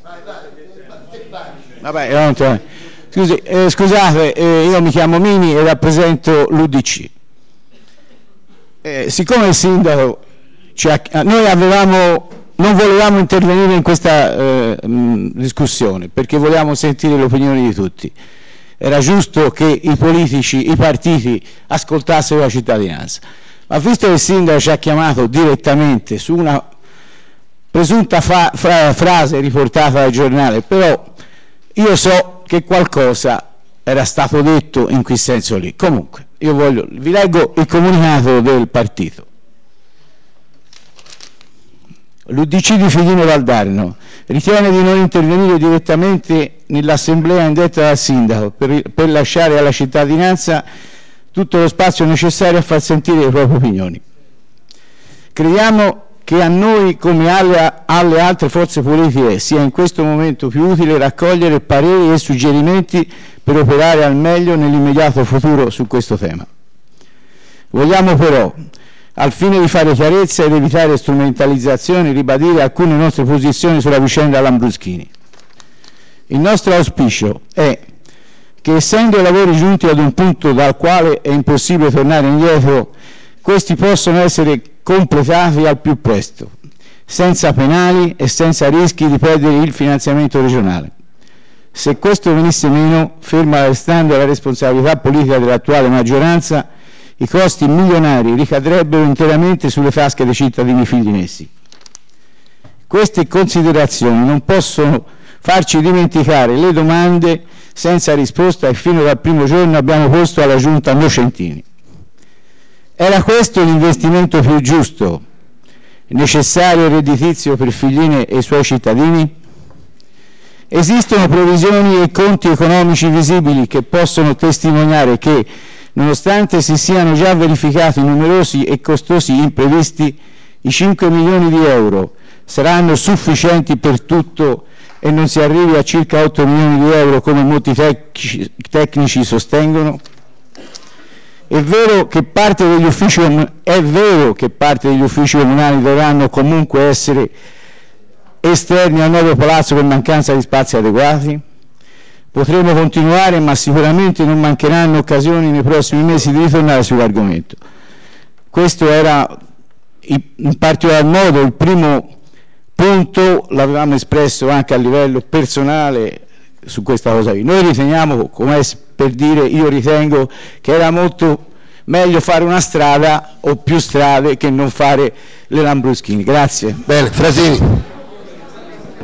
Vabbè, scusate, io mi chiamo Mini e rappresento l'UDC. Siccome il sindaco non volevamo intervenire in questa discussione perché volevamo sentire le opinioni di tutti. Era giusto che i politici, i partiti ascoltassero la cittadinanza. Ma visto che il sindaco ci ha chiamato direttamente su una presunta frase riportata dal giornale, però io so che qualcosa era stato detto in quel senso lì. Comunque, vi leggo il comunicato del partito. L'UDC di Figline Valdarno ritiene di non intervenire direttamente nell'assemblea indetta dal sindaco per lasciare alla cittadinanza tutto lo spazio necessario a far sentire le proprie opinioni. Crediamo che a noi come alle altre forze politiche sia in questo momento più utile raccogliere pareri e suggerimenti per operare al meglio nell'immediato futuro su questo tema. Vogliamo però, al fine di fare chiarezza ed evitare strumentalizzazioni, ribadire alcune nostre posizioni sulla vicenda Lambruschini. Il nostro auspicio è che, essendo i lavori giunti ad un punto dal quale è impossibile tornare indietro, questi possono essere completati al più presto, senza penali e senza rischi di perdere il finanziamento regionale. Se questo venisse meno, ferma restando la responsabilità politica dell'attuale maggioranza, i costi milionari ricadrebbero interamente sulle tasche dei cittadini figlinesi. Queste considerazioni non possono farci dimenticare le domande senza risposta che fino dal primo giorno abbiamo posto alla Giunta Nocentini. Era questo l'investimento più giusto, necessario e redditizio per Figline e i suoi cittadini? Esistono previsioni e conti economici visibili che possono testimoniare che, nonostante si siano già verificati numerosi e costosi imprevisti, i 5 milioni di euro saranno sufficienti per tutto e non si arrivi a circa 8 milioni di euro come molti tecnici sostengono? È vero che parte degli uffici comunali dovranno comunque essere esterni al nuovo palazzo per mancanza di spazi adeguati? Potremo continuare, ma sicuramente non mancheranno occasioni nei prossimi mesi di ritornare sull'argomento. Questo era in particolar modo il primo punto, l'avevamo espresso anche a livello personale su questa cosa qui. Noi riteniamo, come per dire, io ritengo che era molto meglio fare una strada o più strade che non fare le Lambruschini. Grazie. Bene, Frasini.